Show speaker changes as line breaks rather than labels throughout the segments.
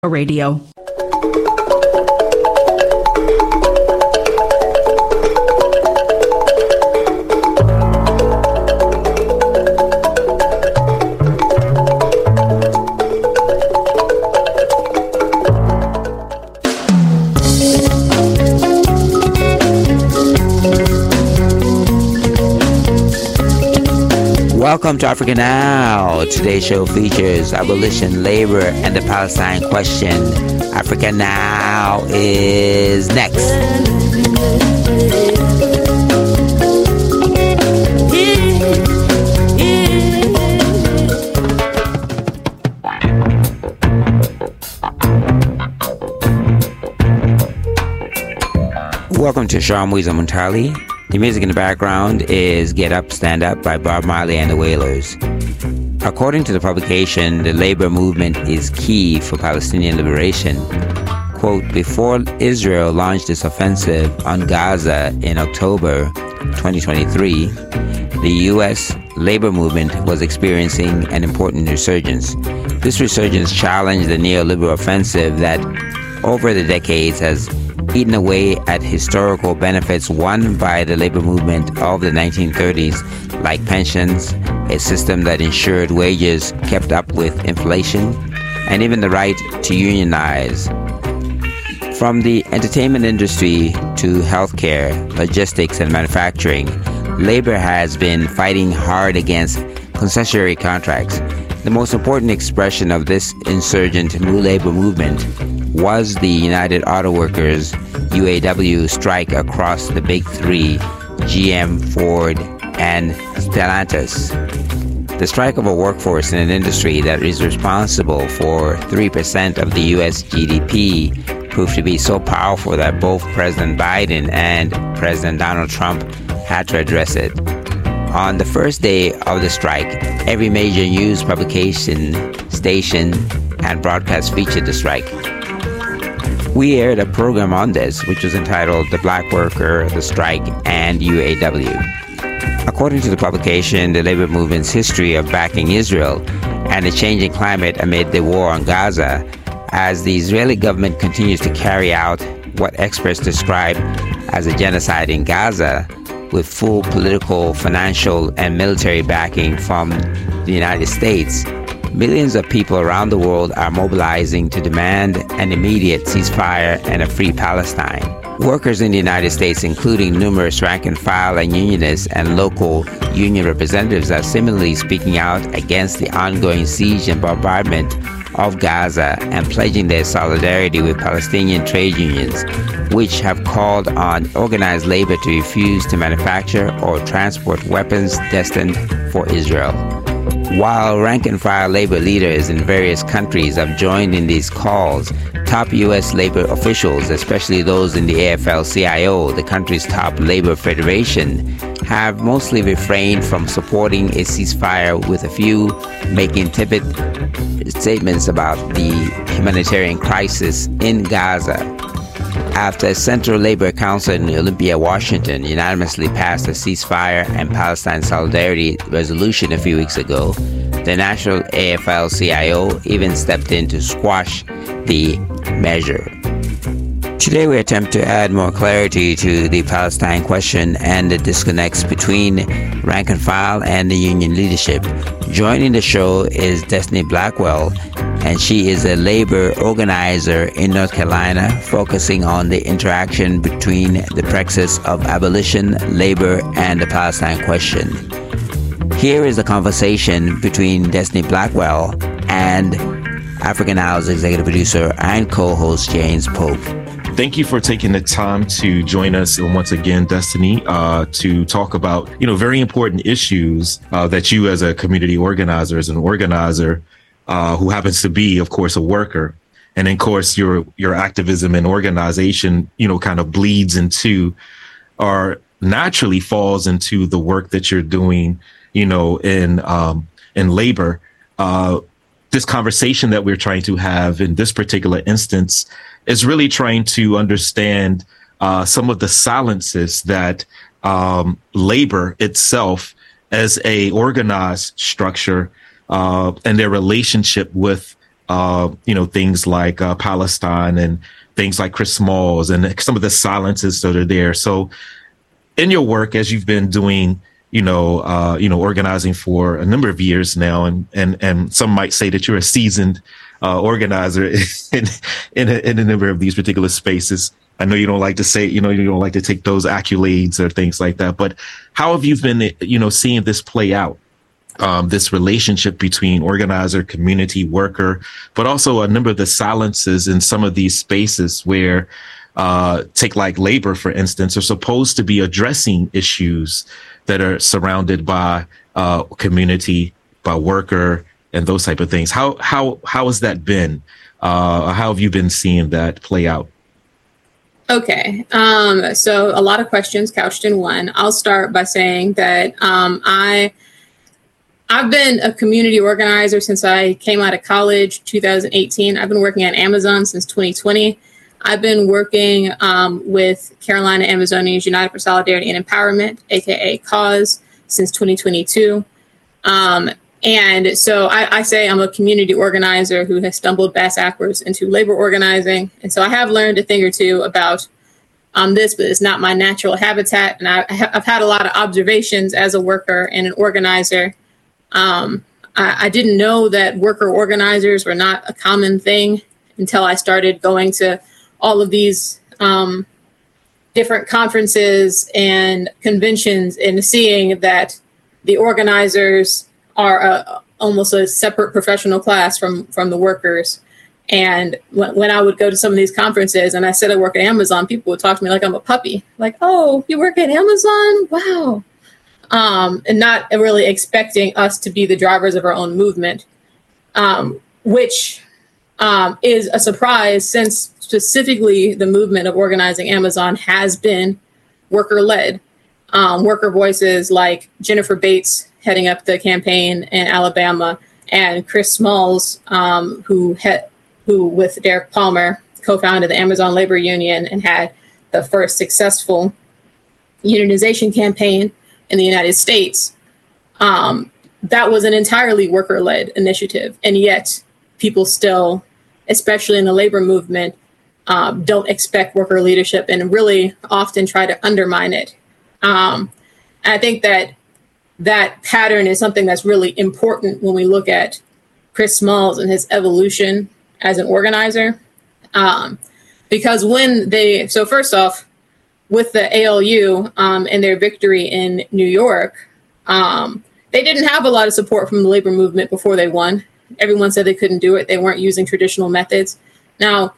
Radio.
Welcome to Africa Now. Today's show features abolition, labor, and the Palestine question. Africa Now is next. Welcome to Sharmuiza Muntali. The music in the background is Get Up, Stand Up by Bob Marley and the Wailers. According to the publication, the labor movement is key for Palestinian liberation. Quote, before Israel launched its offensive on Gaza in October 2023, the U.S. labor movement was experiencing an important resurgence. This resurgence challenged the neoliberal offensive that over the decades has eaten away at historical benefits won by the labor movement of the 1930s, like pensions, a system that ensured wages kept up with inflation, and even the right to unionize. From the entertainment industry to healthcare, logistics, and manufacturing, labor has been fighting hard against concessionary contracts. The most important expression of this insurgent new labor movement was the United Auto Workers UAW strike across the big three, GM, Ford, and Stellantis. The strike of a workforce in an industry that is responsible for 3% of the U.S. GDP proved to be so powerful that both President Biden and President Donald Trump had to address it. On the first day of the strike, every major news publication, station, and broadcast featured the strike. We aired a program on this, which was entitled The Black Worker, The Strike, and UAW. According to the publication, the labor movement's history of backing Israel and the changing climate amid the war on Gaza, as the Israeli government continues to carry out what experts describe as a genocide in Gaza, with full political, financial, and military backing from the United States, millions of people around the world are mobilizing to demand an immediate ceasefire and a free Palestine. Workers in the United States, including numerous rank-and-file and unionists and local union representatives, are similarly speaking out against the ongoing siege and bombardment of Gaza and pledging their solidarity with Palestinian trade unions, which have called on organized labor to refuse to manufacture or transport weapons destined for Israel. While rank-and-file labor leaders in various countries have joined in these calls, top U.S. labor officials, especially those in the AFL-CIO, the country's top labor federation, have mostly refrained from supporting a ceasefire, with a few making tepid statements about the humanitarian crisis in Gaza. After a Central Labor Council in Olympia, Washington, unanimously passed a ceasefire and Palestine solidarity resolution a few weeks ago, the National AFL-CIO even stepped in to squash the measure. Today we attempt to add more clarity to the Palestine question and the disconnects between rank and file and the union leadership. Joining the show is Destiny Blackwell, and she is a labor organizer in North Carolina, focusing on the interaction between the praxis of abolition, labor, and the Palestine question. Here is a conversation between Destiny Blackwell and Africa Now's executive producer and co-host James Pope.
Thank you for taking the time to join us once again, Destiny, to talk about, very important issues that you as a community organizer, as an organizer, who happens to be, of course, a worker. And of course, your activism and organization, kind of bleeds into or naturally falls into the work that you're doing, in labor. This conversation that we're trying to have in this particular instance is really trying to understand some of the silences that labor itself as a organized structure and their relationship with things like Palestine and things like Chris Smalls and some of the silences that are there. So in your work, as you've been doing, organizing for a number of years now, and some might say that you're a seasoned organizer in a number of these particular spaces. I know you don't like to say, you don't like to take those accolades or things like that, but how have you been, seeing this play out? This relationship between organizer, community worker, but also a number of the silences in some of these spaces where, take like labor, for instance, are supposed to be addressing issues that are surrounded by community, by worker, and those type of things. How has that been? How have you been seeing that play out?
Okay. So a lot of questions couched in one. I'll start by saying that I've been a community organizer since I came out of college, 2018. I've been working at Amazon since 2020. I've been working with Carolina Amazonians United for Solidarity and Empowerment, aka CAUSE, since 2022. And so I say I'm a community organizer who has stumbled backwards into labor organizing. And so I have learned a thing or two about this, but it's not my natural habitat. And I've had a lot of observations as a worker and an organizer. I didn't know that worker organizers were not a common thing until I started going to all of these different conferences and conventions and seeing that the organizers are almost a separate professional class from the workers. And when I would go to some of these conferences and I said I work at Amazon, people would talk to me like I'm a puppy, like, "Oh, you work at Amazon? Wow." And not really expecting us to be the drivers of our own movement, which is a surprise since specifically the movement of organizing Amazon has been worker-led. Worker voices like Jennifer Bates heading up the campaign in Alabama, and Chris Smalls, who with Derek Palmer co-founded the Amazon Labor Union and had the first successful unionization campaign in the United States. That was an entirely worker-led initiative, and yet people still, especially in the labor movement, don't expect worker leadership and really often try to undermine it. I think that pattern is something that's really important when we look at Chris Smalls and his evolution as an organizer. Because so first off, with the ALU and their victory in New York, they didn't have a lot of support from the labor movement before they won. Everyone said they couldn't do it. They weren't using traditional methods. Now,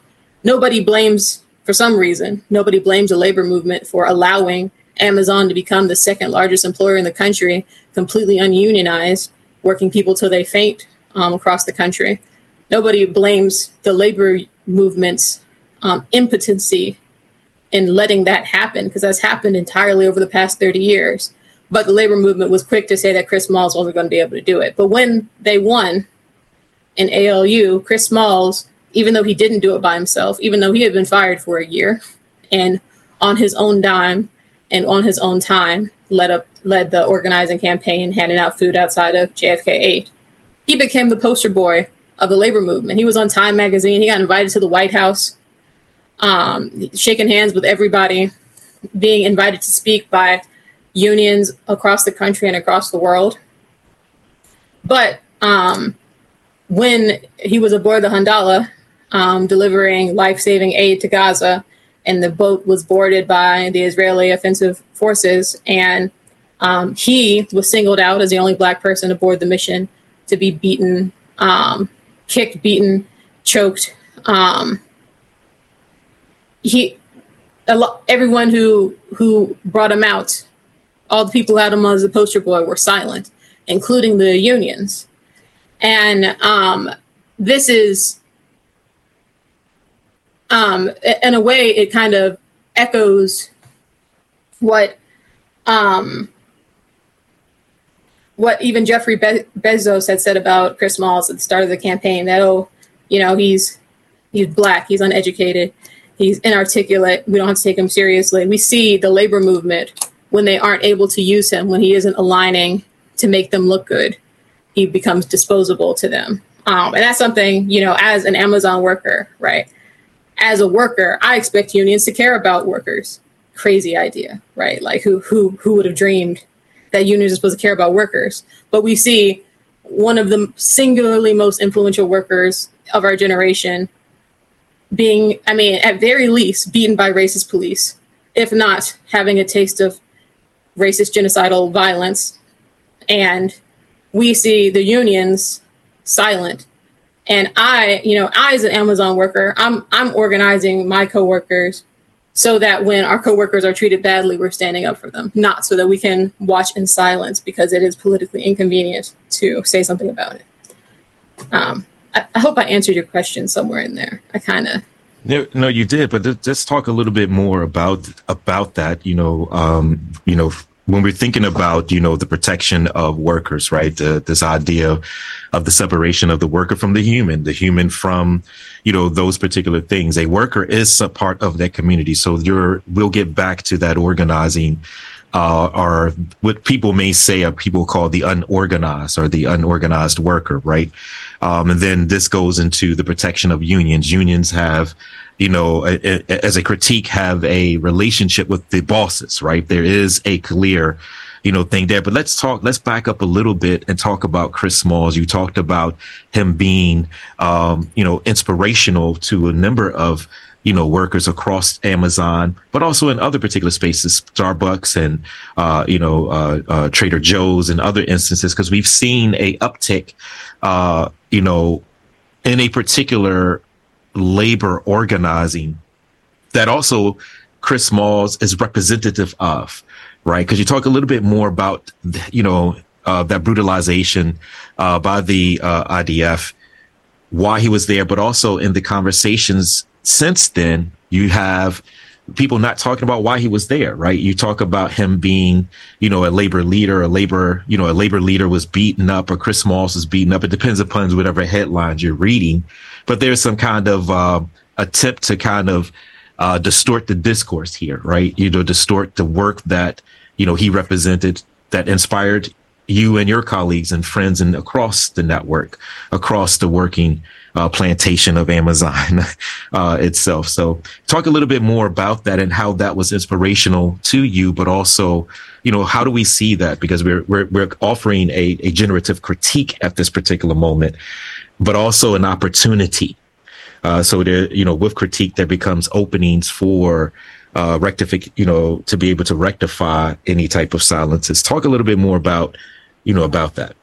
for some reason, nobody blames the labor movement for allowing Amazon to become the second largest employer in the country, completely ununionized, working people till they faint across the country. Nobody blames the labor movement's impotency in letting that happen, because that's happened entirely over the past 30 years. But the labor movement was quick to say that Chris Smalls wasn't going to be able to do it. But when they won in ALU, Chris Smalls, even though he didn't do it by himself, even though he had been fired for a year, and on his own dime and on his own time, led the organizing campaign, handing out food outside of JFK 8. He became the poster boy of the labor movement. He was on Time magazine. He got invited to the White House, shaking hands with everybody, being invited to speak by unions across the country and across the world. But when he was aboard the Handala, delivering life-saving aid to Gaza, and the boat was boarded by the Israeli offensive forces, and he was singled out as the only Black person aboard the mission to be beaten, kicked, beaten, choked. Everyone who brought him out, all the people who had him as a poster boy, were silent, including the unions. And this is, in a way, it kind of echoes what even Jeffrey Bezos had said about Chris Smalls at the start of the campaign, that, he's Black, he's uneducated, he's inarticulate, we don't have to take him seriously. We see the labor movement, when they aren't able to use him, when he isn't aligning to make them look good, he becomes disposable to them. And that's something, as an Amazon worker, right? As a worker, I expect unions to care about workers. Crazy idea, right? Like who would have dreamed that unions are supposed to care about workers? But we see one of the singularly most influential workers of our generation being, at very least, beaten by racist police, if not having a taste of racist genocidal violence. And we see the unions silent. And I as an Amazon worker, I'm organizing my coworkers so that when our coworkers are treated badly, we're standing up for them, not so that we can watch in silence because it is politically inconvenient to say something about it. I hope I answered your question somewhere in there. I kind of.
No, you did, but let's talk a little bit more about that. When we're thinking about, the protection of workers, right? This idea of the separation of the worker from the human from, those particular things. A worker is a part of that community. So we'll get back to that organizing, or what people may say are people call the unorganized or the unorganized worker, right? And then this goes into the protection of unions. Unions have, as a critique, have a relationship with the bosses, right? There is a clear, thing there. But let's back up a little bit and talk about Chris Smalls. You talked about him being, inspirational to a number of, workers across Amazon, but also in other particular spaces, Starbucks and, Trader Joe's and other instances, because we've seen a uptick, in a particular labor organizing that also Chris Smalls is representative of, right? Because you talk a little bit more about, that brutalization by the IDF, why he was there, but also in the conversations since then, you have people not talking about why he was there, right? You talk about him being, a labor leader, a labor leader was beaten up, or Chris Smalls was beaten up. It depends upon whatever headlines you're reading, but there's some kind of attempt to kind of distort the discourse here, right? Distort the work that, he represented, that inspired you and your colleagues and friends and across the network, across the working plantation of Amazon itself. So talk a little bit more about that and how that was inspirational to you, but also, how do we see that? Because we're offering a generative critique at this particular moment, but also an opportunity. So there, with critique, there becomes openings for to be able to rectify any type of silences. Talk a little bit more about that.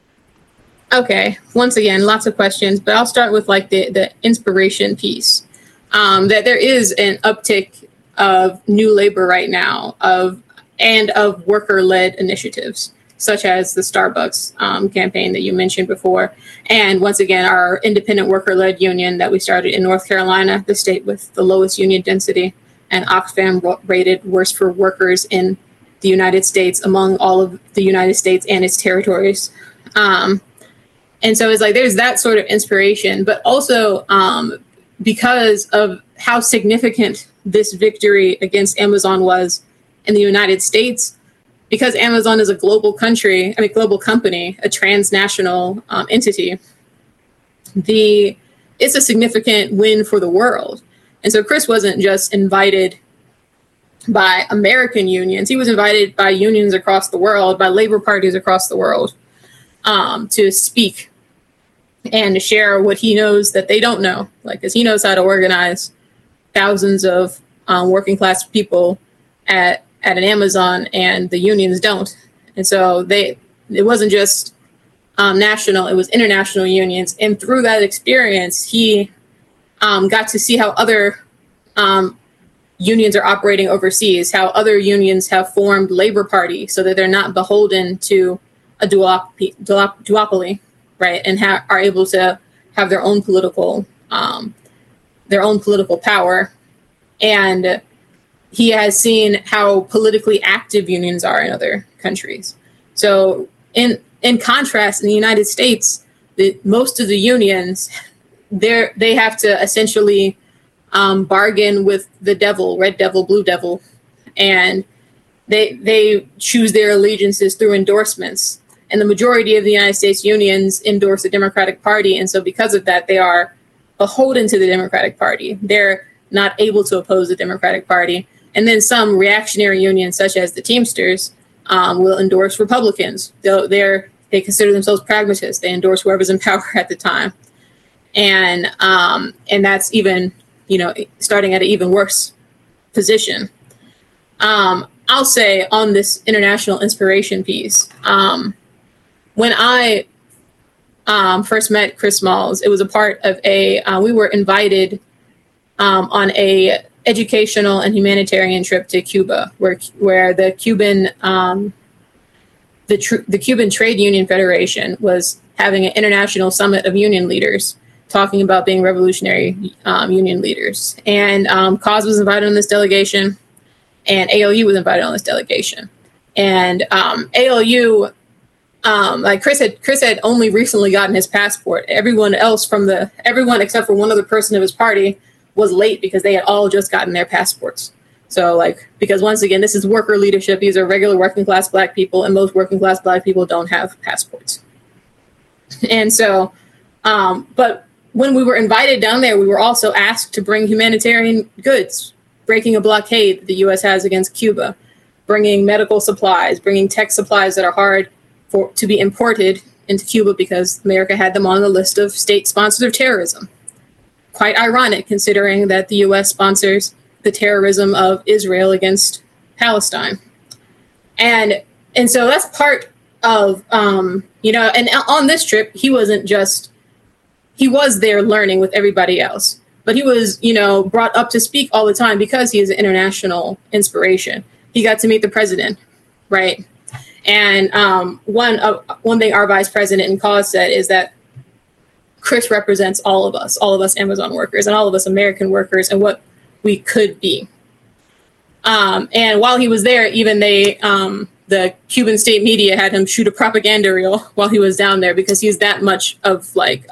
Okay. Once again, lots of questions, but I'll start with like the inspiration piece. That there is an uptick of new labor right now of worker-led initiatives, such as the Starbucks campaign that you mentioned before. And once again, our independent worker-led union that we started in North Carolina, the state with the lowest union density, and Oxfam rated worst for workers in the United States among all of the United States and its territories. And so it's like there's that sort of inspiration, but also because of how significant this victory against Amazon was in the United States, because Amazon is a global company, a transnational entity, it's a significant win for the world. And so Chris wasn't just invited by American unions. He was invited by unions across the world, by labor parties across the world, to speak and to share what he knows that they don't know, because he knows how to organize thousands of working class people at an Amazon, and the unions don't. And so it wasn't just national, it was international unions. And through that experience, he got to see how other unions are operating overseas, how other unions have formed labor parties so that they're not beholden to a duopoly, right? And are able to have their own political power. And he has seen how politically active unions are in other countries. So in contrast, in the United States, most of the unions, they have to essentially bargain with the devil, red devil, blue devil, and they choose their allegiances through endorsements. And the majority of the United States unions endorse the Democratic Party. And so because of that, they are beholden to the Democratic Party. They're not able to oppose the Democratic Party. And then some reactionary unions, such as the Teamsters, will endorse Republicans. They consider themselves pragmatists. They endorse whoever's in power at the time. And that's even, starting at an even worse position. I'll say on this international inspiration piece, when I first met Chris Smalls, it was a part of we were invited on a educational and humanitarian trip to Cuba, where the Cuban the Cuban Trade Union Federation was having an international summit of union leaders talking about being revolutionary union leaders. And CAUSE was invited on this delegation, and ALU was invited on this delegation. And ALU, like Chris had only recently gotten his passport. Everyone except for one other person of his party was late because they had all just gotten their passports. So because once again, this is worker leadership. These are regular working class Black people, and most working class Black people don't have passports. And so, but when we were invited down there, we were also asked to bring humanitarian goods, breaking a blockade that the U.S. has against Cuba, bringing medical supplies, bringing tech supplies that are hard to be imported into Cuba because America had them on the list of state sponsors of terrorism. Quite ironic, considering that the U.S. sponsors the terrorism of Israel against Palestine. And so that's part of, and on this trip, he was there learning with everybody else, but he was, brought up to speak all the time because he is an international inspiration. He got to meet the president, right? And one thing our vice president in CAUSE said is that Chris represents all of us Amazon workers and all of us American workers and what we could be. And while he was there, even the Cuban state media had him shoot a propaganda reel while he was down there because he's that much of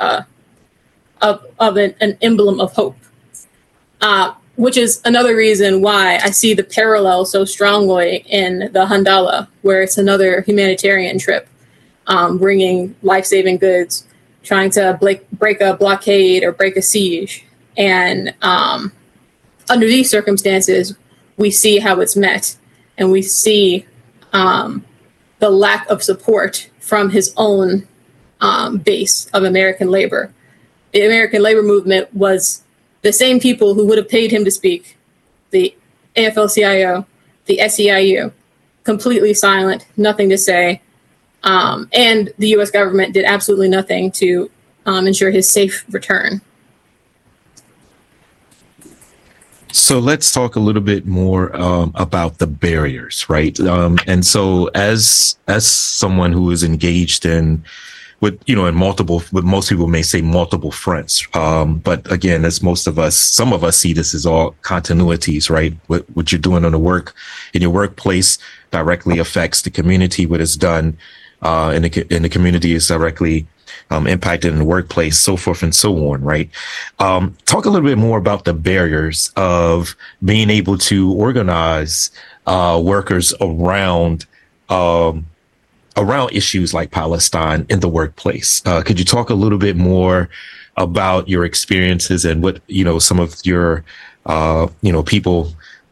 an emblem of hope, which is another reason why I see the parallel so strongly in the Handala, where it's another humanitarian trip, bringing life-saving goods, trying to break a blockade or break a siege. And under these circumstances, we see how it's met, and we see the lack of support from his own base of American labor. The American labor movement was the same people who would have paid him to speak, the AFL-CIO, the SEIU, completely silent, nothing to say. And the U.S. government did absolutely nothing to ensure his safe return.
So let's talk a little bit more about the barriers, right? And so as someone who is engaged in multiple, what most people may say multiple fronts. But again, as some of us see this as all continuities, right? What you're doing on in your workplace directly affects the community. What is done in the community is directly impacted in the workplace, so forth and so on, right? Talk a little bit more about the barriers of being able to organize workers around issues like Palestine in the workplace. Could you talk a little bit more about your experiences and what, some of your, people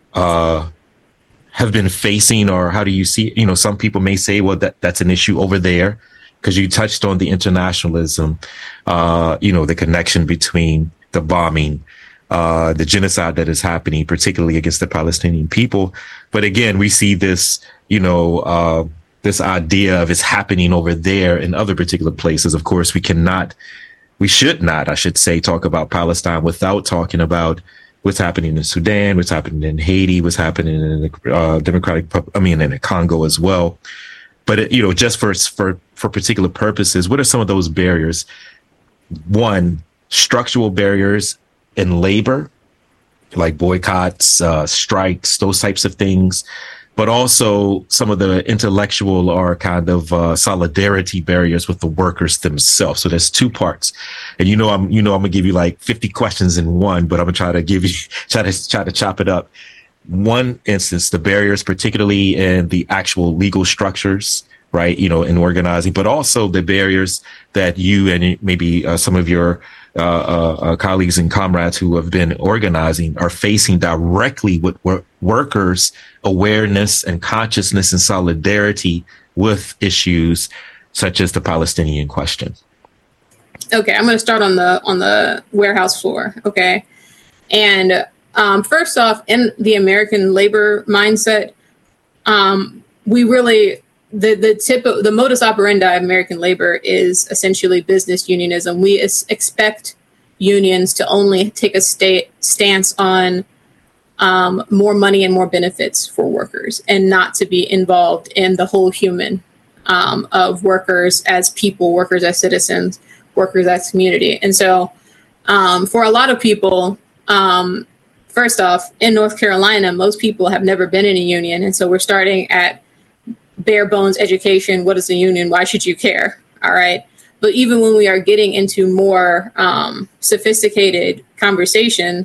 have been facing, or how do you see, some people may say, well, that's an issue over there, because you touched on the internationalism, the connection between the bombing, the genocide that is happening, particularly against the Palestinian people. But again, we see this, this idea of it's happening over there in other particular places. Of course, we should not, I should say, talk about Palestine without talking about what's happening in Sudan, what's happening in Haiti, what's happening in the in the Congo as well. But, just for particular purposes, what are some of those barriers? One, structural barriers in labor, like boycotts, strikes, those types of things. But also some of the intellectual or kind of solidarity barriers with the workers themselves. So there's two parts. And I'm gonna give you like 50 questions in one, but I'm gonna try to chop it up. One instance, the barriers, particularly in the actual legal structures right? In organizing, but also the barriers that you and maybe some of your colleagues and comrades who have been organizing are facing directly with workers' awareness and consciousness and solidarity with issues such as the Palestinian question.
Okay, I'm going to start on the warehouse floor. Okay, and first off, in the American labor mindset, we really the modus operandi of American labor is essentially business unionism. We expect unions to only take a stance on more money and more benefits for workers, and not to be involved in the whole human of workers as people, workers as citizens, workers as community. And so for a lot of people, first off, in North Carolina, most people have never been in a union. And so we're starting at bare bones education. What is a union? Why should you care? All right. But even when we are getting into more sophisticated conversation,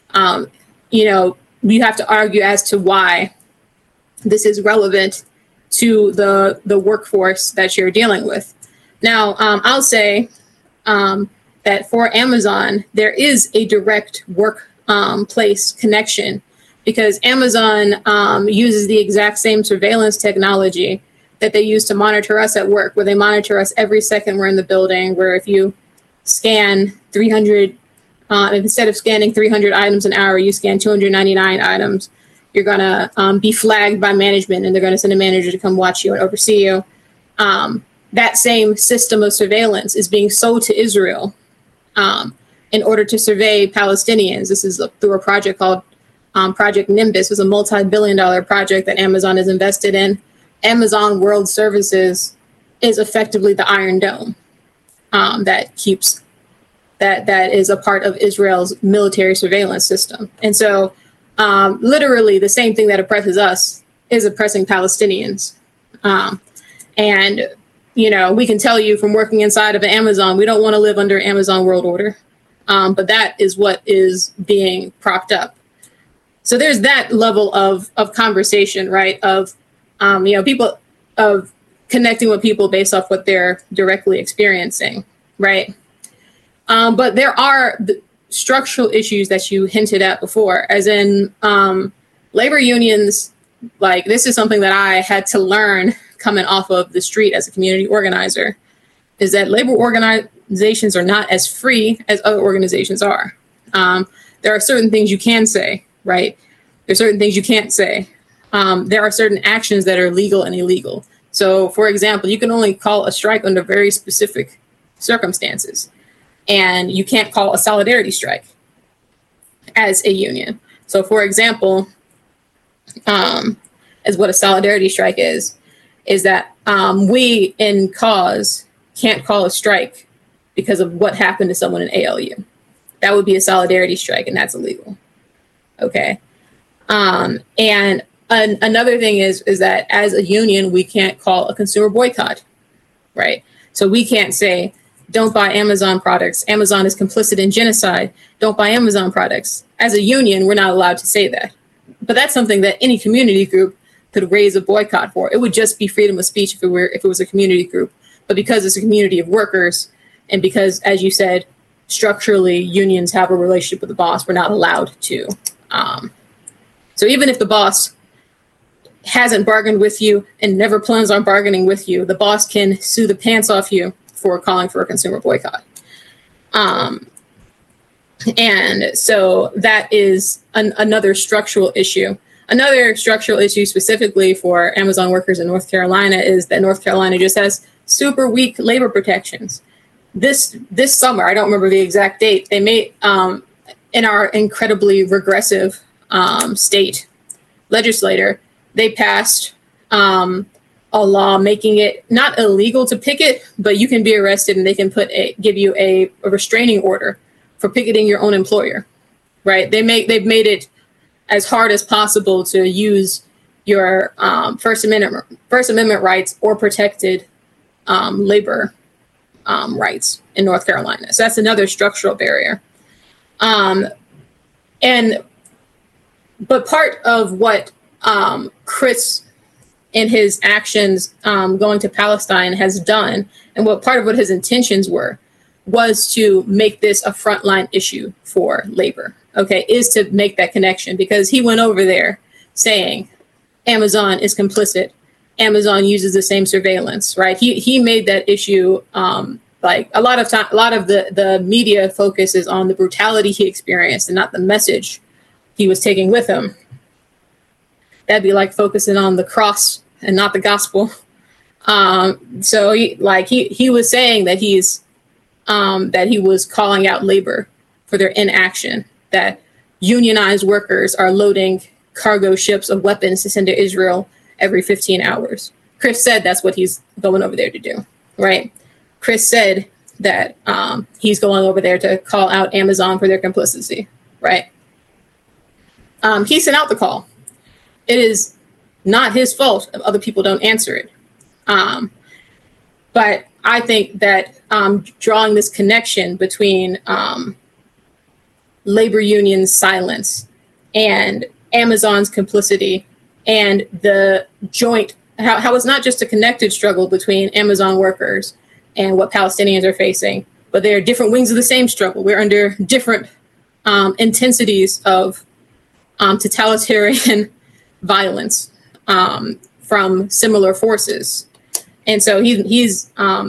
we have to argue as to why this is relevant to the workforce that you're dealing with. Now, I'll say that for Amazon, there is a direct workplace connection, because Amazon uses the exact same surveillance technology that they use to monitor us at work, where they monitor us every second we're in the building, where if you scan 300, instead of scanning 300 items an hour, you scan 299 items, you're going to be flagged by management, and they're going to send a manager to come watch you and oversee you. That same system of surveillance is being sold to Israel in order to survey Palestinians. This is through a project called Project Nimbus. It's a multi-billion-dollar project that Amazon is invested in. Amazon World Services is effectively the Iron Dome that is a part of Israel's military surveillance system. And so literally the same thing that oppresses us is oppressing Palestinians. And we can tell you from working inside of Amazon, we don't want to live under Amazon world order. But that is what is being propped up. So there's that level of conversation, right? Of, people, of connecting with people based off what they're directly experiencing, right? But there are structural issues that you hinted at before, as in labor unions. Like, this is something that I had to learn coming off of the street as a community organizer, is that labor organizations are not as free as other organizations are. There are certain things you can say, right? There's certain things you can't say. There are certain actions that are legal and illegal. So, for example, you can only call a strike under very specific circumstances, and you can't call a solidarity strike as a union. So, for example, as what a solidarity strike is that we in cause can't call a strike because of what happened to someone in ALU. That would be a solidarity strike, and that's illegal. Okay. And another thing is that as a union, we can't call a consumer boycott, right? So we can't say, don't buy Amazon products. Amazon is complicit in genocide. Don't buy Amazon products. As a union, we're not allowed to say that. But that's something that any community group could raise a boycott for. It would just be freedom of speech if it was a community group. But because it's a community of workers, and because, as you said, structurally unions have a relationship with the boss, we're not allowed to. So even if the boss hasn't bargained with you and never plans on bargaining with you, the boss can sue the pants off you for calling for a consumer boycott. And so that is another structural issue. Another structural issue specifically for Amazon workers in North Carolina is that North Carolina just has super weak labor protections. This summer, I don't remember the exact date, they made in our incredibly regressive state legislature, they passed a law making it not illegal to picket, but you can be arrested and they can give you a restraining order for picketing your own employer, right? They've made it as hard as possible to use your First Amendment rights or protected labor rights in North Carolina. So that's another structural barrier. But part of what Chris in his actions going to Palestine has done, and what part of what his intentions were, was to make this a frontline issue for labor, okay, is to make that connection, because he went over there saying Amazon is complicit. Amazon uses the same surveillance, right? He made that issue, like a lot of the media focuses on the brutality he experienced and not the message he was taking with him. That'd be like focusing on the cross and not the gospel. So he was saying that that he was calling out labor for their inaction, that unionized workers are loading cargo ships of weapons to send to Israel every 15 hours. Chris said that's what he's going over there to do, right? Chris said that he's going over there to call out Amazon for their complicity, right? He sent out the call. It is not his fault if other people don't answer it. But I think that drawing this connection between labor unions' silence and Amazon's complicity and the joint, how it's not just a connected struggle between Amazon workers and what Palestinians are facing, but they're different wings of the same struggle. We're under different intensities of totalitarian violence from similar forces. And so his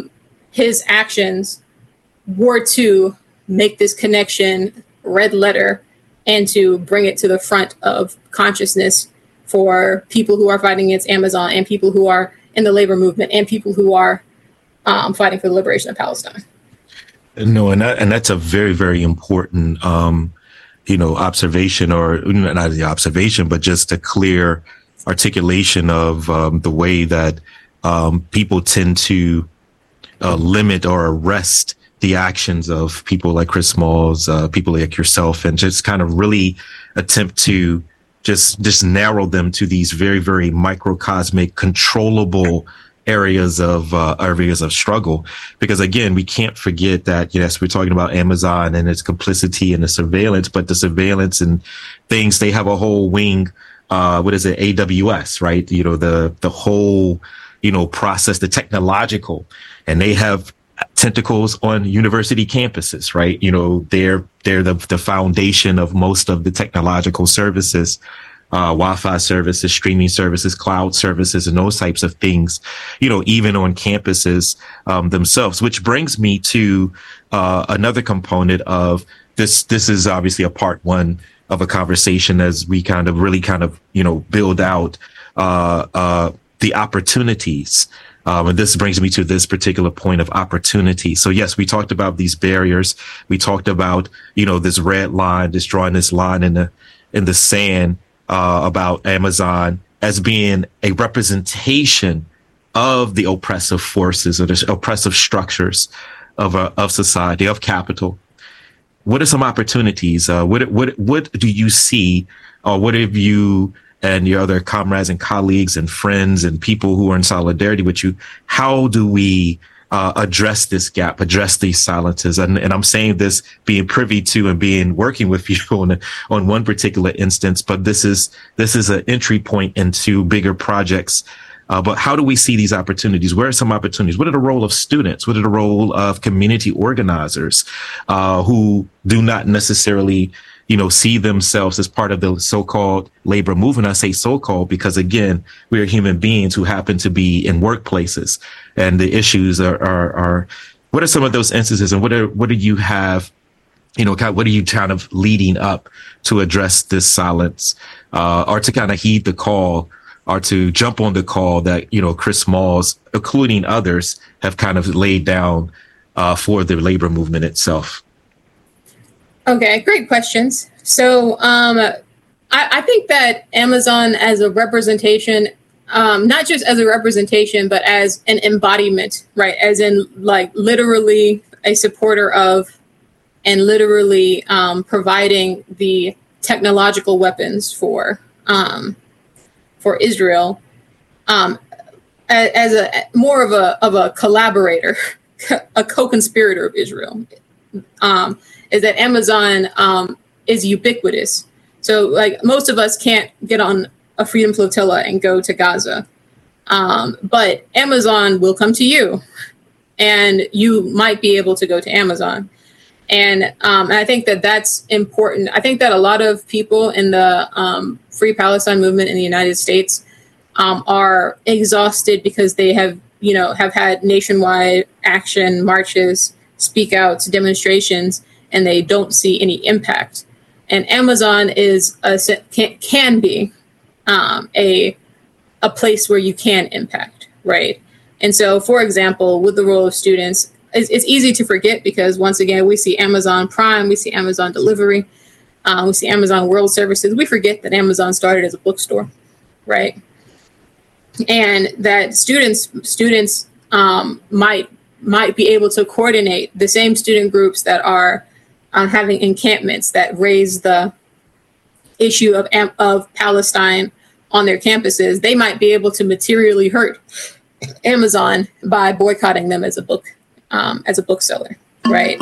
actions were to make this connection red letter and to bring it to the front of consciousness for people who are fighting against Amazon and people who are in the labor movement and people who are fighting for the liberation of Palestine.
No, and that's a very, very important, observation, or not the observation, but just a clear articulation of the way that people tend to limit or arrest the actions of people like Chris Smalls, people like yourself, and just kind of really attempt to just narrow them to these very, very microcosmic, controllable areas of struggle. Because again, we can't forget that, yes, we're talking about Amazon and its complicity and the surveillance, but the surveillance and things, they have a whole wing, AWS, right? The whole, process, the technological, and they have tentacles on university campuses, right? They're the foundation of most of the technological services, Wi-Fi services, streaming services, cloud services, and those types of things, even on campuses themselves, which brings me to another component of this. This is obviously a part one of a conversation as we really build out the opportunities. And this brings me to this particular point of opportunity. So yes, we talked about these barriers. We talked about, this red line, just drawing this line in the sand, about Amazon as being a representation of the oppressive forces or the oppressive structures of society, of capital. What are some opportunities? What do you see, or what have you and your other comrades and colleagues and friends and people who are in solidarity with you, how do we address this gap, address these silences? And I'm saying this being privy to and working with you on one particular instance, but this is an entry point into bigger projects. But how do we see these opportunities? Where are some opportunities? What are the role of students? What are the role of community organizers who do not necessarily see themselves as part of the so-called labor movement? I say so-called because, again, we are human beings who happen to be in workplaces, and the issues are what are some of those instances, and what do you have, what are you kind of leading up to address this silence, or to kind of heed the call, or to jump on the call that, Chris Smalls, including others, have kind of laid down for the labor movement itself?
Okay, great questions. So I think that Amazon as a representation, not just as a representation, but as an embodiment, right? As in literally a supporter of and literally providing the technological weapons for Israel as a more of a collaborator, a co-conspirator of Israel. Is that Amazon is ubiquitous. So most of us can't get on a Freedom Flotilla and go to Gaza. But Amazon will come to you, and you might be able to go to Amazon. And I think that that's important. I think that a lot of people in the Free Palestine movement in the United States are exhausted because they have had nationwide action, marches, speak outs, demonstrations, and they don't see any impact. And Amazon can be a place where you can impact, right? And so, for example, with the role of students, it's easy to forget because, once again, we see Amazon Prime, we see Amazon Delivery, we see Amazon World Services. We forget that Amazon started as a bookstore, right? And that students might be able to coordinate the same student groups that are having encampments that raise the issue of Palestine on their campuses. They might be able to materially hurt Amazon by boycotting them as a bookseller, right?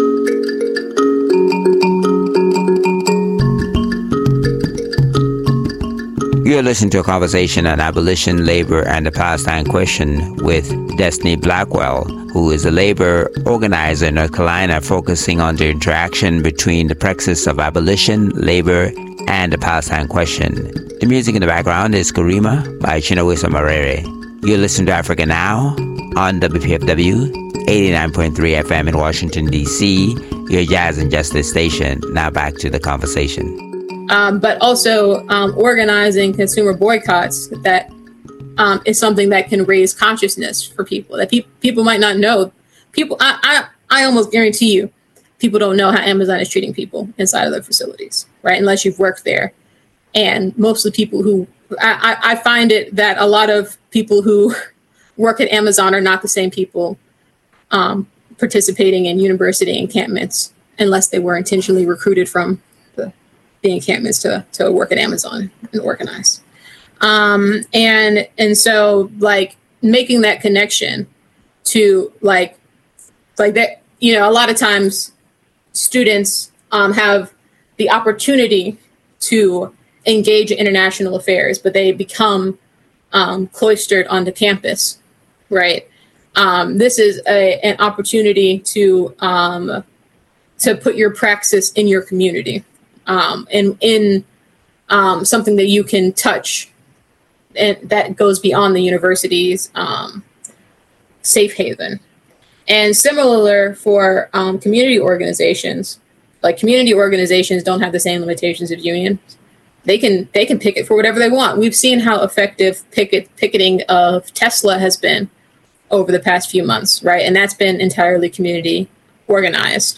You're listening to a conversation on abolition, labor, and the Palestine question with Destiny Blackwell, who is a labor organizer in North Carolina focusing on the interaction between the praxis of abolition, labor, and the Palestine question. The music in the background is Karima by Chinawisa Marere. You're listening to Africa Now on WPFW 89.3 FM in Washington, D.C., your jazz and justice station. Now back to the conversation.
But also organizing consumer boycotts that is something that can raise consciousness for people that people might not know. I almost guarantee you, people don't know how Amazon is treating people inside of their facilities, right? Unless you've worked there. And most of the people who I find it that a lot of people who work at Amazon are not the same people participating in university encampments unless they were intentionally recruited from the encampments to work at Amazon and organize. And so like making that connection to like that, a lot of times students have the opportunity to engage in international affairs, but they become cloistered on the campus, right? This is an opportunity to put your praxis in your community. And in something that you can touch, and that goes beyond the university's safe haven. And similar for community organizations, like community organizations don't have the same limitations of unions. They can picket for whatever they want. We've seen how effective picketing of Tesla has been over the past few months, right? And that's been entirely community organized.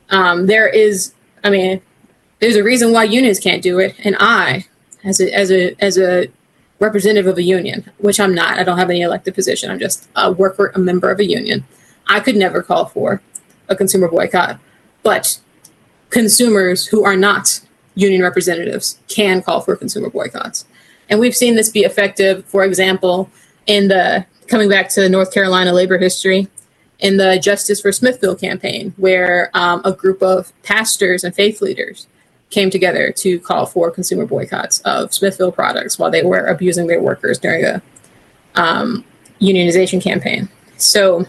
There's a reason why unions can't do it. And I, as a representative of a union, which I'm not, I don't have any elected position. I'm just a member of a union. I could never call for a consumer boycott, but consumers who are not union representatives can call for consumer boycotts. And we've seen this be effective, for example, coming back to North Carolina labor history, in the Justice for Smithville campaign, where a group of pastors and faith leaders came together to call for consumer boycotts of Smithville products while they were abusing their workers during a unionization campaign. So,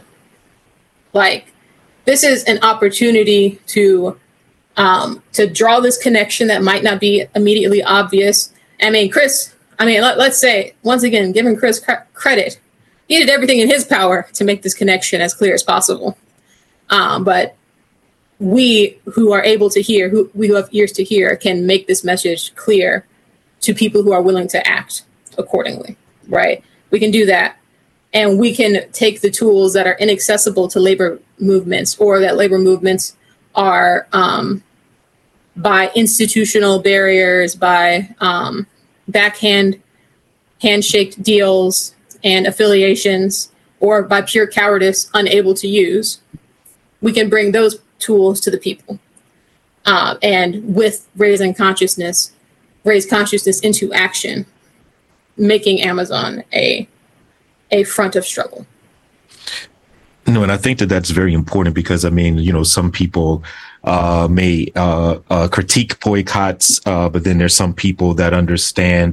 this is an opportunity to draw this connection that might not be immediately obvious. Let's say, once again, giving Chris credit, he did everything in his power to make this connection as clear as possible. But we who are able to hear, who have ears to hear, can make this message clear to people who are willing to act accordingly, right? We can do that. And we can take the tools that are inaccessible to labor movements, or that labor movements are by institutional barriers, by handshake deals and affiliations, or by pure cowardice unable to use. We can bring those tools to the people, and with raise consciousness into action, making Amazon a front of struggle.
No, and I think that that's very important because, some people may critique boycotts, but then there's some people that understand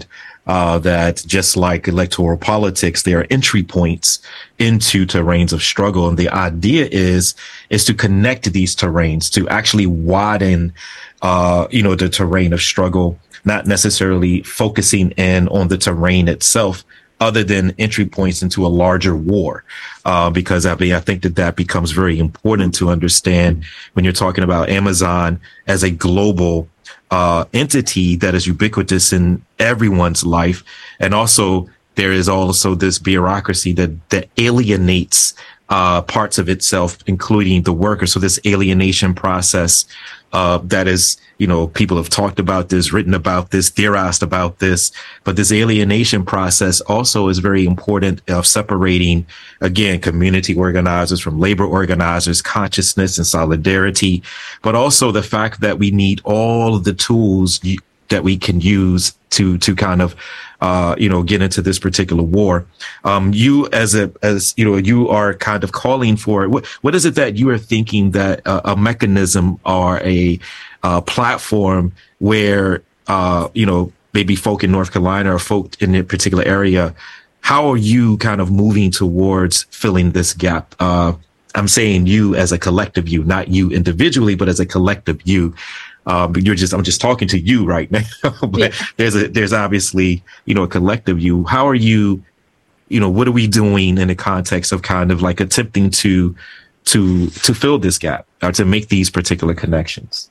that just like electoral politics, there are entry points into terrains of struggle. And the idea is to connect these terrains, to actually widen, the terrain of struggle, not necessarily focusing in on the terrain itself, other than entry points into a larger war. Because I think that becomes very important to understand when you're talking about Amazon as a global entity that is ubiquitous in everyone's life. And also there is also this bureaucracy that alienates parts of itself, including the worker. So this alienation process that is, people have talked about this, written about this, theorized about this, but this alienation process also is very important of separating, again, community organizers from labor organizers, consciousness and solidarity, but also the fact that we need all of the tools that we can use to kind of, get into this particular war. You you are kind of calling for, what is it that you are thinking that a mechanism or a platform where, maybe folk in North Carolina or folk in a particular area, how are you kind of moving towards filling this gap? I'm saying you as a collective you, not you individually, but as a collective you. I'm just talking to you right now, but there's obviously, a collective you. How are you, what are we doing in the context of kind of like attempting to fill this gap or to make these particular connections?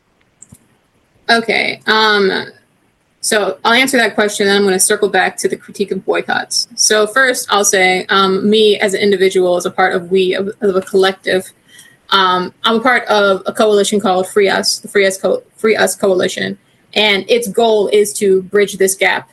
Okay. So I'll answer that question, then I'm going to circle back to the critique of boycotts. So first I'll say, me as an individual, as a part of a collective, I'm a part of a coalition called Free Us, the Free Us Coalition, and its goal is to bridge this gap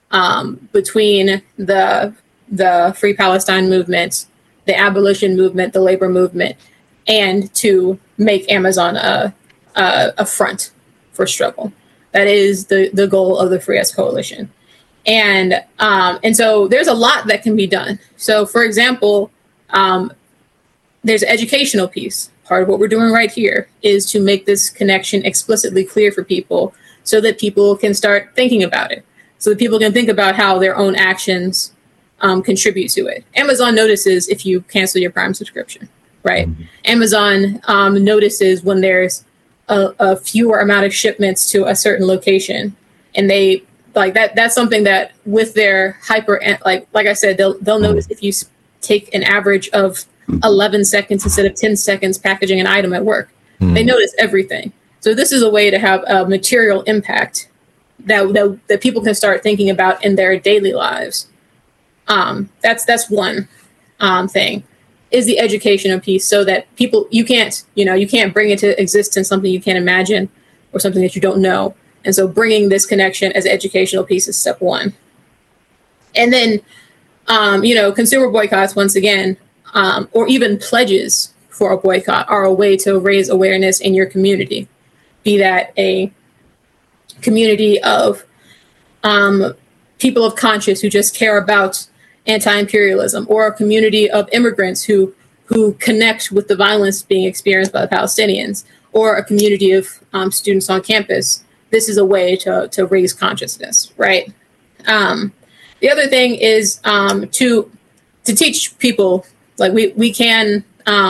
between the Free Palestine movement, the abolition movement, the labor movement, and to make Amazon a front for struggle. That is the goal of the Free Us Coalition, and so there's a lot that can be done. So, for example, there's an educational piece. Part of what we're doing right here is to make this connection explicitly clear for people so that people can start thinking about it, so that people can think about how their own actions contribute to it. Amazon notices if you cancel your Prime subscription, right? Mm-hmm. Amazon notices when there's a fewer amount of shipments to a certain location, and they like that. That's something that with their like I said, they'll notice if you take an average of 11 seconds instead of 10 seconds packaging an item at work. They notice everything. So this is a way to have a material impact that people can start thinking about in their daily lives. That's one thing, is the educational piece, so that people, you can't bring into existence something you can't imagine or something that you don't know. And so bringing this connection as an educational piece is step one. And then, consumer boycotts, once again, or even pledges for a boycott, are a way to raise awareness in your community. Be that a community of people of conscience who just care about anti-imperialism, or a community of immigrants who connect with the violence being experienced by the Palestinians, or a community of students on campus. This is a way to raise consciousness, right? The other thing is to teach people. Like we can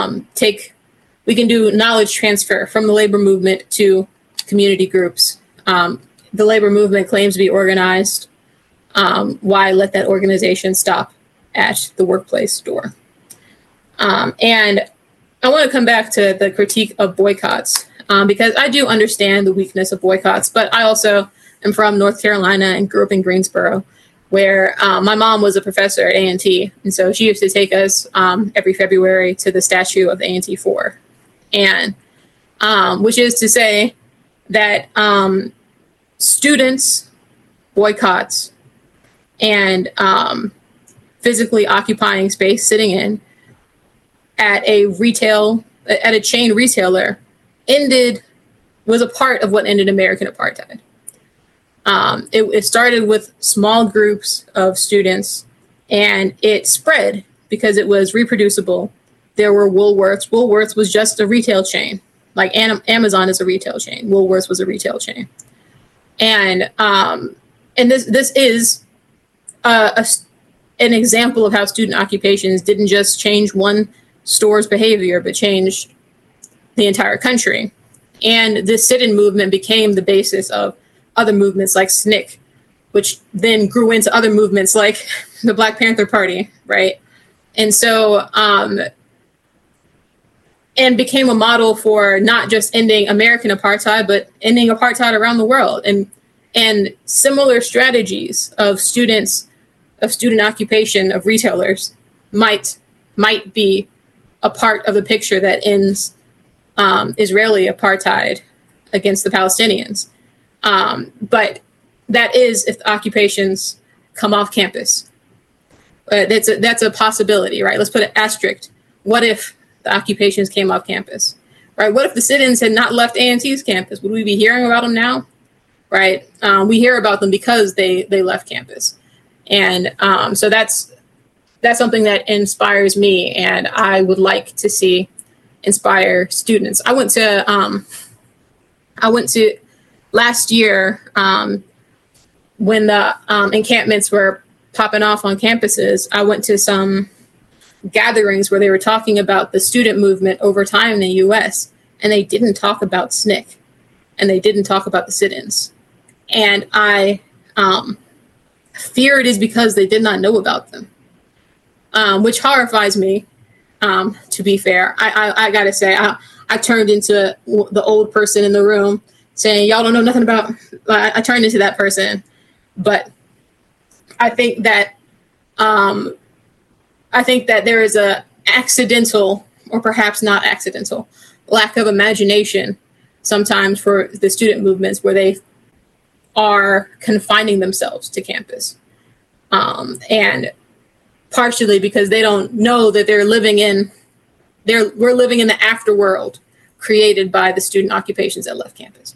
do knowledge transfer from the labor movement to community groups. The labor movement claims to be organized. Why let that organization stop at the workplace door? And I want to come back to the critique of boycotts, because I do understand the weakness of boycotts, but I also am from North Carolina and grew up in Greensboro, where my mom was a professor at A&T. And so she used to take us every February to the statue of the A&T 4. And which is to say that students, boycotts, and physically occupying space, sitting in at a chain retailer was a part of what ended American apartheid. It started with small groups of students, and it spread because it was reproducible. There were Woolworths. Woolworths was just a retail chain. Like Amazon is a retail chain. Woolworths was a retail chain. And this is an example of how student occupations didn't just change one store's behavior, but changed the entire country. And the sit-in movement became the basis of other movements like SNCC, which then grew into other movements like the Black Panther Party, right? And so, and became a model for not just ending American apartheid, but ending apartheid around the world. And similar strategies of student occupation of retailers might be a part of the picture that ends Israeli apartheid against the Palestinians. But that is if the occupations come off campus. That's a possibility, right? Let's put an asterisk. What if the occupations came off campus, right? What if the sit-ins had not left A&T's campus? Would we be hearing about them now, right? We hear about them because they left campus. And so that's something that inspires me, and I would like to see inspire students. I went to last year when the encampments were popping off on campuses. I went to some gatherings where they were talking about the student movement over time in the U.S., and they didn't talk about SNCC, and they didn't talk about the sit-ins. And I fear it is because they did not know about them, which horrifies me. To be fair, I gotta say, I turned into the old person in the room saying, y'all don't know nothing about, I turned into that person. But I think that there is a accidental, or perhaps not accidental, lack of imagination sometimes for the student movements where they are confining themselves to campus. And partially because they don't know that we're living in the afterworld created by the student occupations that left campus.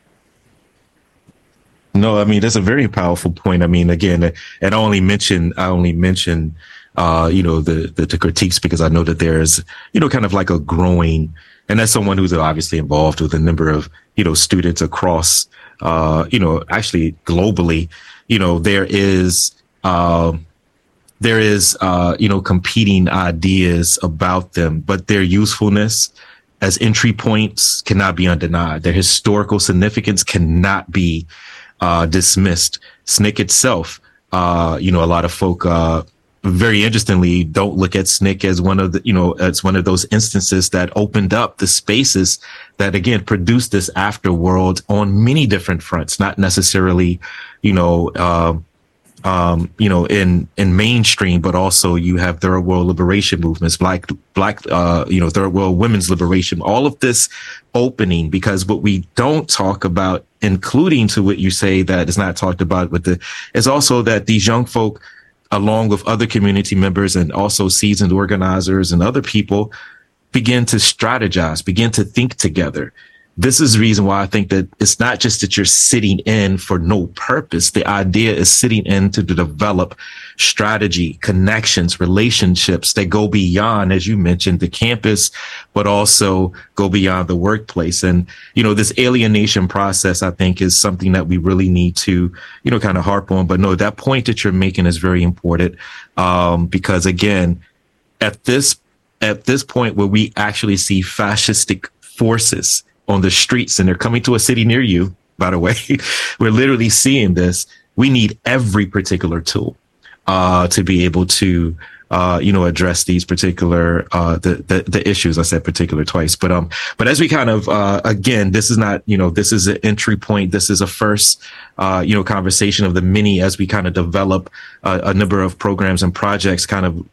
No, I mean, that's a very powerful point. I mean, again, and I only mention the critiques because I know that there's, kind of like a growing, and as someone who's obviously involved with a number of, students across, actually globally, there is competing ideas about them, but their usefulness as entry points cannot be undenied. Their historical significance cannot be dismissed. SNCC itself, a lot of folk, very interestingly, don't look at SNCC as one of as one of those instances that opened up the spaces that, again, produced this afterworld on many different fronts, not necessarily, in mainstream, but also you have third world liberation movements, black, third world women's liberation, all of this opening, because what we don't talk about, including to what you say that is not talked about is also that these young folk, along with other community members and also seasoned organizers and other people, begin to strategize, begin to think together. This is the reason why I think that it's not just that you're sitting in for no purpose. The idea is sitting in to develop strategy, connections, relationships that go beyond, as you mentioned, the campus, but also go beyond the workplace. And, this alienation process, I think, is something that we really need to, kind of harp on. But no, that point that you're making is very important, because, again, at this point where we actually see fascistic forces on the streets, and they're coming to a city near you, by the way, we're literally seeing this. We need every particular tool to be able to address these particular the issues. I said particular twice, but as we kind of again, this is not, this is an entry point. This is a first conversation of the many as we kind of develop a number of programs and projects kind of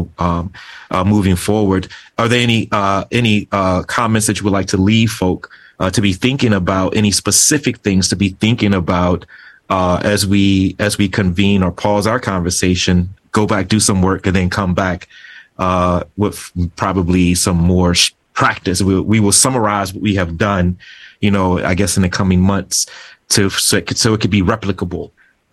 moving forward. Are there any comments that you would like to leave folk to be thinking about, any specific things to be thinking about as we convene or pause our conversation, go back, do some work, and then come back with probably some more practice? We will summarize what we have done, I guess in the coming months so it could be replicable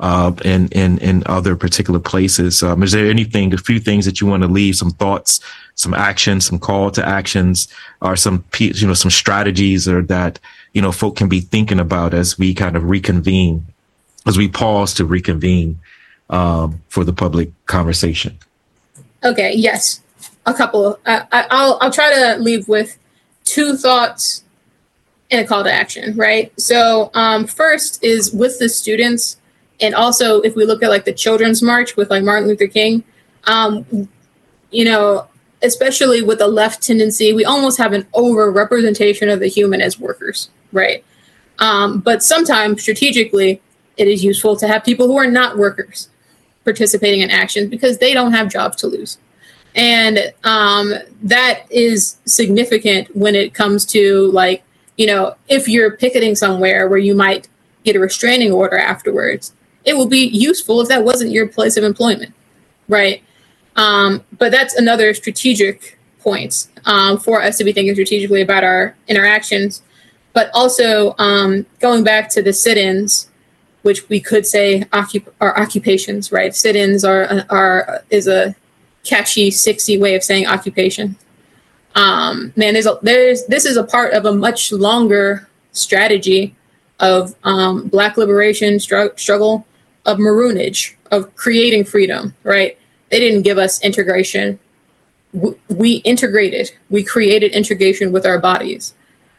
in other particular places. Is there a few things that you want to leave, some thoughts, some actions, some call to actions, or some strategies or that, folk can be thinking about as we kind of reconvene, as we pause to reconvene for the public conversation?
Okay, yes, a couple. I'll try to leave with two thoughts and a call to action, right? So first is with the students, and also if we look at like the Children's March with like Martin Luther King, you know, especially with the left tendency, we almost have an over-representation of the human as workers, right? But sometimes strategically, it is useful to have people who are not workers participating in actions because they don't have jobs to lose. And that is significant when it comes to, like, you know, if you're picketing somewhere where you might get a restraining order afterwards, it will be useful if that wasn't your place of employment, right? But that's another strategic point for us to be thinking strategically about our interactions. But also going back to the sit-ins, which we could say are occupations, right? Sit-ins is a catchy, 60 way of saying occupation. This is a part of a much longer strategy of Black liberation struggle, of maroonage, of creating freedom, right? They didn't give us integration. We integrated. We created integration with our bodies.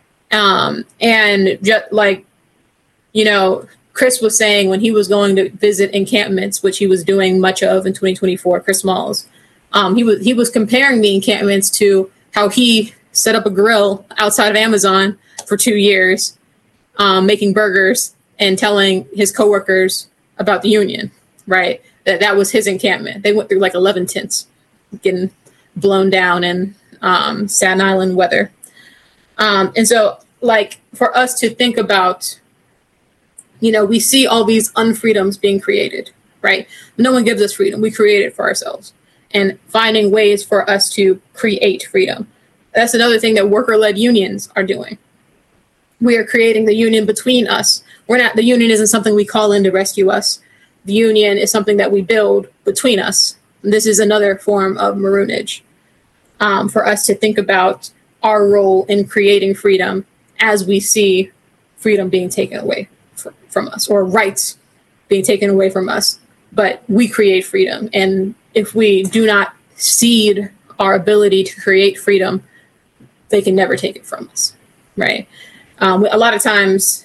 And just like, you know, Chris was saying when he was going to visit encampments, which he was doing much of in 2024, Chris Smalls, he was comparing the encampments to how he set up a grill outside of Amazon for 2 years, making burgers and telling his coworkers about the union, right? That was his encampment. They went through like 11 tents getting blown down in Staten Island weather. And so, like, for us to think about, you know, we see all these unfreedoms being created, right? No one gives us freedom. We create it for ourselves. And finding ways for us to create freedom. That's another thing that worker-led unions are doing. We are creating the union between us. The union isn't something we call in to rescue us. The union is something that we build between us. And this is another form of maroonage for us to think about our role in creating freedom as we see freedom being taken away from us, or rights being taken away from us. But we create freedom. And if we do not cede our ability to create freedom, they can never take it from us, right? A lot of times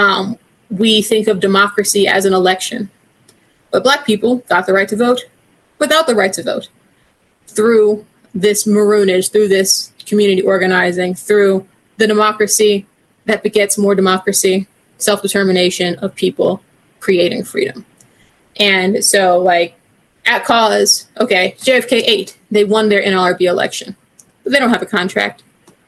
we think of democracy as an election, but Black people got the right to vote without the right to vote through this maroonage, through this community organizing, through the democracy that begets more democracy, self-determination of people creating freedom. And so, like, at Cause, okay, JFK 8, they won their NLRB election, but they don't have a contract.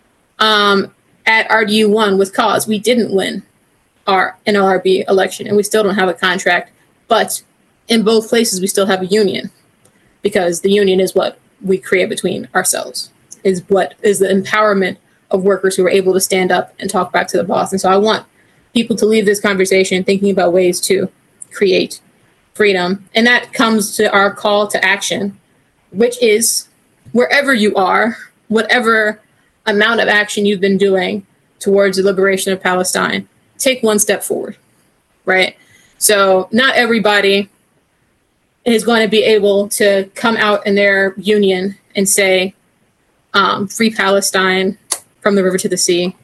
At RDU 1 with Cause, we didn't win our NLRB election, and we still don't have a contract. But in both places, we still have a union, because the union is what we create between ourselves, is what is the empowerment of workers who are able to stand up and talk back to the boss. And so I want people to leave this conversation thinking about ways to create freedom. And that comes to our call to action, which is wherever you are, whatever amount of action you've been doing towards the liberation of Palestine, take one step forward, right? So not everybody is going to be able to come out in their union and say, free Palestine from the river to the sea,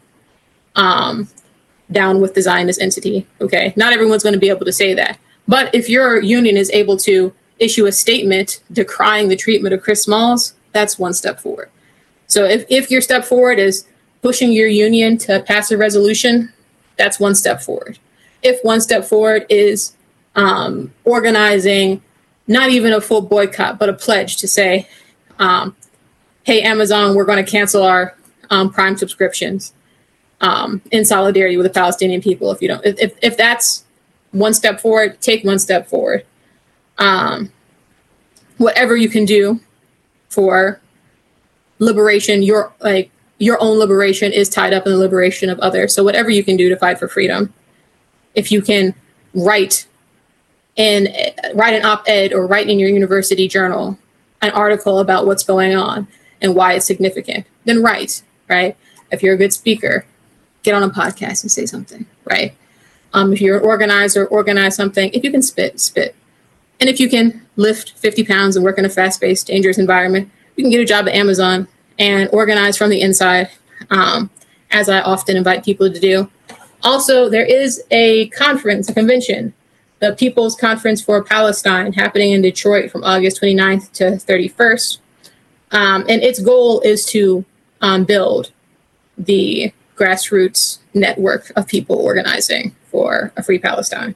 down with the Zionist entity, okay? Not everyone's going to be able to say that. But if your union is able to issue a statement decrying the treatment of Chris Smalls, that's one step forward. So if your step forward is pushing your union to pass a resolution, that's one step forward. If one step forward is organizing not even a full boycott, but a pledge to say, hey, Amazon, we're going to cancel our Prime subscriptions in solidarity with the Palestinian people. If you don't, if that's one step forward, take one step forward. Whatever you can do for liberation, your own liberation is tied up in the liberation of others. So whatever you can do to fight for freedom, if you can write an op-ed or write in your university journal an article about what's going on and why it's significant, then write, right? If you're a good speaker, get on a podcast and say something, right? If you're an organizer, organize something. If you can spit. And if you can lift 50 pounds and work in a fast-paced, dangerous environment, you can get a job at Amazon and organize from the inside, as I often invite people to do. Also, there is a convention, the People's Conference for Palestine, happening in Detroit from August 29th to 31st. And its goal is to build the grassroots network of people organizing for a free Palestine.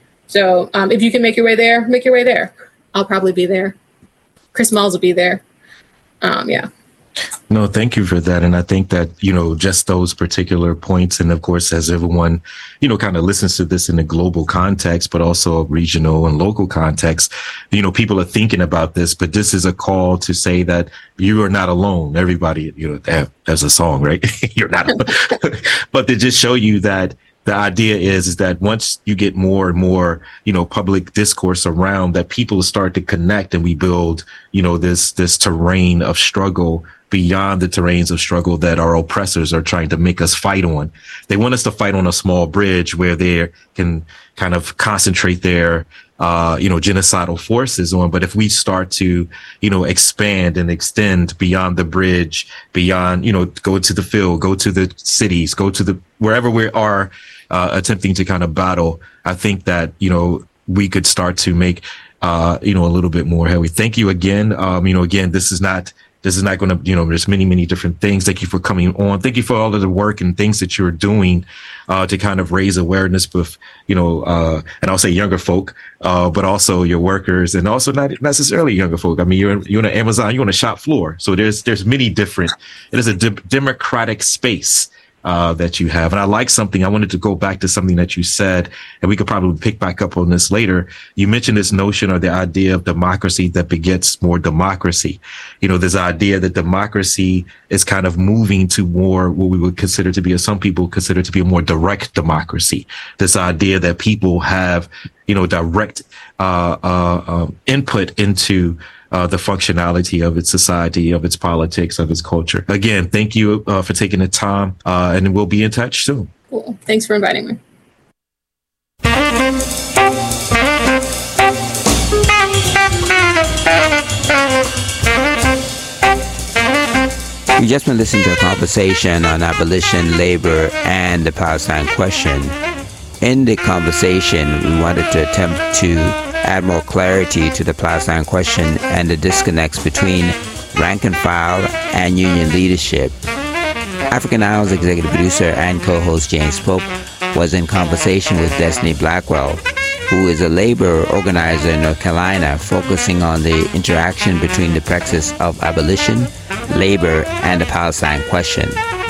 So if you can make your way there, make your way there. I'll probably be there. Chris Mulls will be there. Yeah.
No, thank you for that. And I think that, just those particular points. And of course, as everyone, kind of listens to this in a global context, but also a regional and local context, people are thinking about this, but this is a call to say that you are not alone. Everybody, there's a song, right? You're not alone. But to just show you that the idea is that once you get more and more, public discourse around that, people start to connect, and we build, this terrain of struggle beyond the terrains of struggle that our oppressors are trying to make us fight on. They want us to fight on a small bridge where they can kind of concentrate their, genocidal forces on. But if we start to, expand and extend beyond the bridge, beyond, go to the field, go to the cities, go to wherever we are attempting to kind of battle, I think that, we could start to make, a little bit more heavy. Thank you again. Again, this is not going to, there's many, many different things. Thank you for coming on. Thank you for all of the work and things that you're doing, to kind of raise awareness with, and I'll say younger folk, but also your workers, and also not necessarily younger folk. I mean, you're on Amazon, you're on the shop floor. So there's many different, it is a democratic space that you have. And I wanted to go back to something that you said, and we could probably pick back up on this later. You mentioned this notion or the idea of democracy that begets more democracy. This idea that democracy is kind of moving to more what we would consider to be, or some people consider to be, a more direct democracy. This idea that people have, direct input into the functionality of its society, of its politics, of its culture. Again, thank you for taking the time, and we'll be in touch soon.
Cool. Thanks for inviting me.
You just been listening to a conversation on abolition, labor, and the Palestine question. In the conversation, we wanted to attempt to add more clarity to the Palestine question and the disconnects between rank and file and union leadership. Africa Now's executive producer and co-host James Pope was in conversation with Destiny Blackwell, who is a labor organizer in North Carolina, focusing on the interaction between the praxis of abolition, labor, and the Palestine question.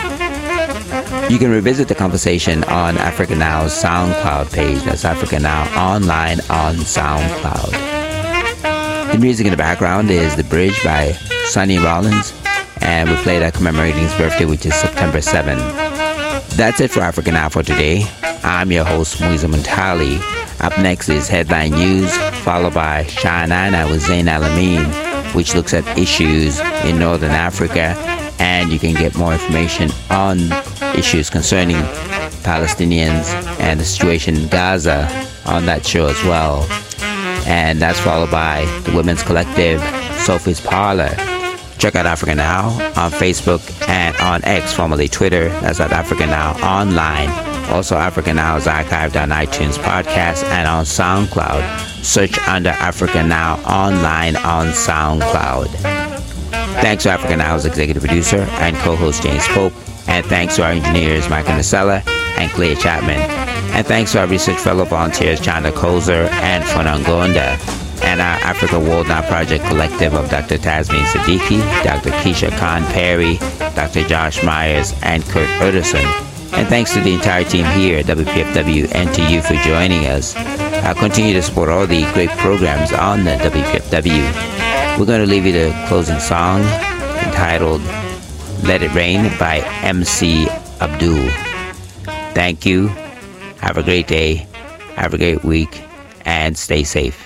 You can revisit the conversation on Africa Now's SoundCloud page. That's Africa Now Online on SoundCloud. The music in the background is The Bridge by Sonny Rollins, and we played that commemorating his birthday, which is September 7th. That's it for Africa Now for today. I'm your host, Muiza Muntali. Up next is Headline News, followed by Sha'anana with Zain Al-Amin, which looks at issues in Northern Africa, and you can get more information on issues concerning Palestinians and the situation in Gaza on that show as well. And that's followed by the Women's Collective, Sophie's Parlor. Check out Africa Now on Facebook and on X, formerly Twitter. That's at Africa Now Online. Also, Africa Now is archived on iTunes Podcast and on SoundCloud. Search under Africa Now Online on SoundCloud. Thanks to Africa Now's executive producer and co-host James Pope. And thanks to our engineers Michael Nasella and Claire Chapman. And thanks to our research fellow volunteers Chanda Kozer and Funan Gonda. And our Africa World Now Project collective of Dr. Tasmin Siddiqui, Dr. Keisha Khan Perry, Dr. Josh Myers, and Kurt Urderson. And thanks to the entire team here at WPFW and to you for joining us. I'll continue to support all the great programs on the WPFW. We're going to leave you the closing song entitled Let It Rain by MC Abdul. Thank you. Have a great day. Have a great week. And stay safe.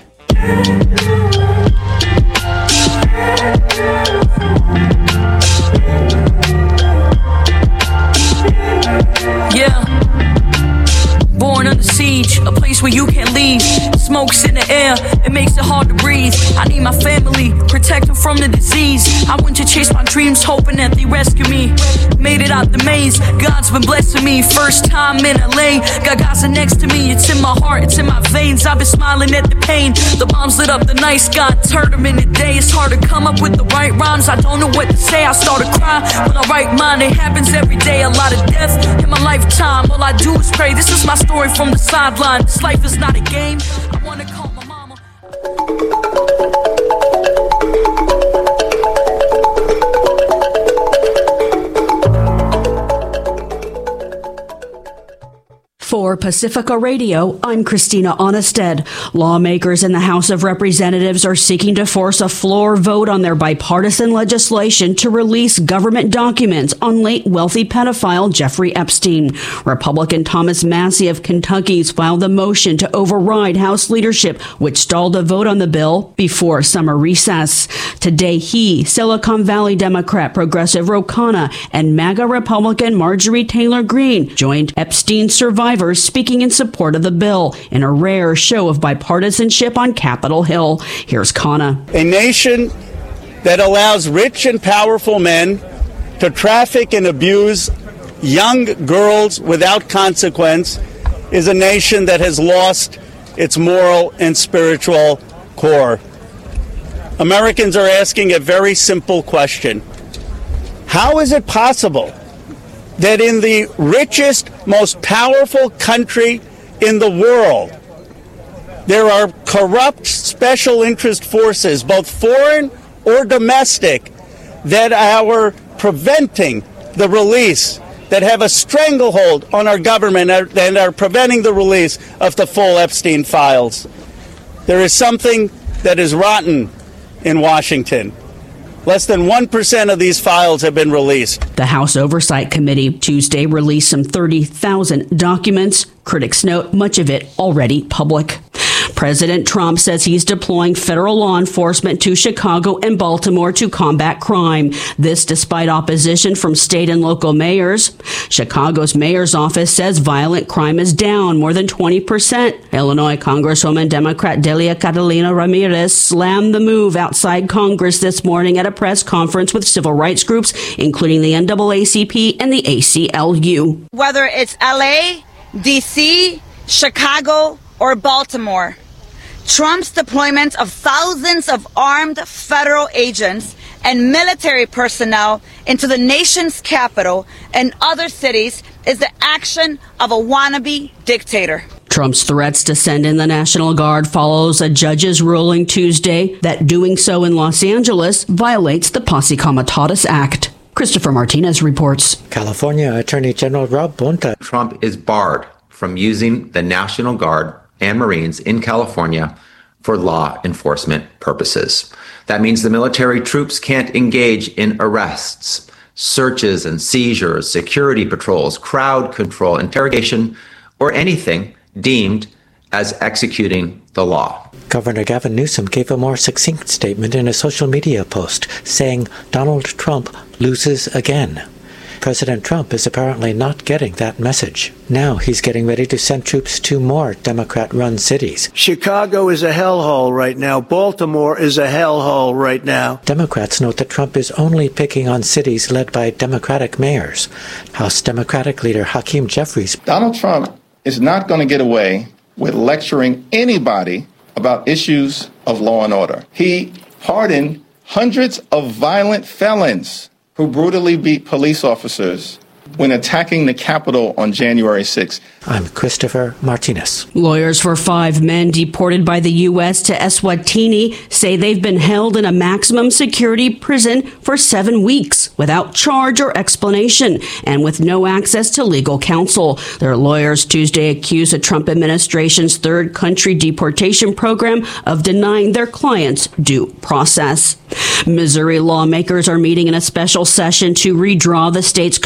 Yeah. Born under siege. place where you can't leave. Smoke's in the air, it makes it hard to breathe. I need my family, protect them from the disease. I went to chase my dreams, hoping that they rescue me. Made it out the maze, God's been blessing me. First time in LA, got Gaza next to me. It's in my heart, it's in my veins. I've been smiling at the pain. The bombs lit up the night sky, turned them in the day. It's hard to come up with the right rhymes. I don't know what to say, I start to cry when I write mine. It happens every day, a lot of death in my lifetime. All I do is pray, this is my story from the sideline. This life is not a game, I wanna call my mama.
For Pacifica Radio, I'm Christina Onnested. Lawmakers in the House of Representatives are seeking to force a floor vote on their bipartisan legislation to release government documents on late wealthy pedophile Jeffrey Epstein. Republican Thomas Massie of Kentucky's filed the motion to override House leadership, which stalled a vote on the bill before summer recess. Today, he, Silicon Valley Democrat Progressive Ro Khanna, and MAGA Republican Marjorie Taylor Greene joined Epstein survivors speaking in support of the bill in a rare show of bipartisanship on Capitol Hill. Here's Khanna.
A nation that allows rich and powerful men to traffic and abuse young girls without consequence is a nation that has lost its moral and spiritual core. Americans are asking a very simple question. How is it possible that in the richest, most powerful country in the world, there are corrupt special interest forces, both foreign or domestic, that are preventing the release, that have a stranglehold on our government and are preventing the release of the full Epstein files? There is something that is rotten in Washington. Less than 1% of these files have been released.
The House Oversight Committee Tuesday released some 30,000 documents. Critics note much of it already public. President Trump says he's deploying federal law enforcement to Chicago and Baltimore to combat crime. This despite opposition from state and local mayors. Chicago's mayor's office says violent crime is down more than 20%. Illinois Congresswoman Democrat Delia Catalina Ramirez slammed the move outside Congress this morning at a press conference with civil rights groups, including the NAACP and the ACLU.
Whether it's LA, DC, Chicago, or Baltimore, Trump's deployment of thousands of armed federal agents and military personnel into the nation's capital and other cities is the action of a wannabe dictator.
Trump's threats to send in the National Guard follows a judge's ruling Tuesday that doing so in Los Angeles violates the Posse Comitatus Act. Christopher Martinez reports.
California Attorney General Rob Bonta.
Trump is barred from using the National Guard and Marines in California for law enforcement purposes. That means the military troops can't engage in arrests, searches and seizures, security patrols, crowd control, interrogation, or anything deemed as executing the law.
Governor Gavin Newsom gave a more succinct statement in a social media post, saying Donald Trump loses again. President Trump is apparently not getting that message. Now he's getting ready to send troops to more Democrat-run cities.
Chicago is a hellhole right now. Baltimore is a hellhole right now.
Democrats note that Trump is only picking on cities led by Democratic mayors. House Democratic leader Hakeem Jeffries.
Donald Trump is not going to get away with lecturing anybody about issues of law and order. He pardoned hundreds of violent felons who brutally beat police officers when attacking the Capitol on January 6th.
I'm Christopher Martinez.
Lawyers for 5 men deported by the U.S. to Eswatini say they've been held in a maximum security prison for 7 weeks without charge or explanation and with no access to legal counsel. Their lawyers Tuesday accused the Trump administration's third country deportation program of denying their clients due process. Missouri lawmakers are meeting in a special session to redraw the state's congressional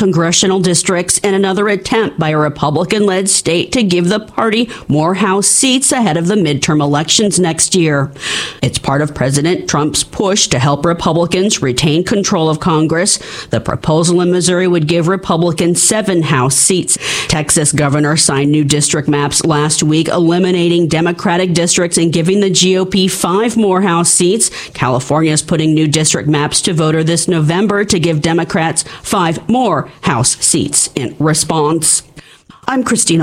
congressional districts in another attempt by a Republican-led state to give the party more House seats ahead of the midterm elections next year. It's part of President Trump's push to help Republicans retain control of Congress. The proposal in Missouri would give Republicans 7 House seats. Texas governor signed new district maps last week, eliminating Democratic districts and giving the GOP 5 more House seats. California is putting new district maps to voter this November to give Democrats 5 more House seats in response. I'm Christina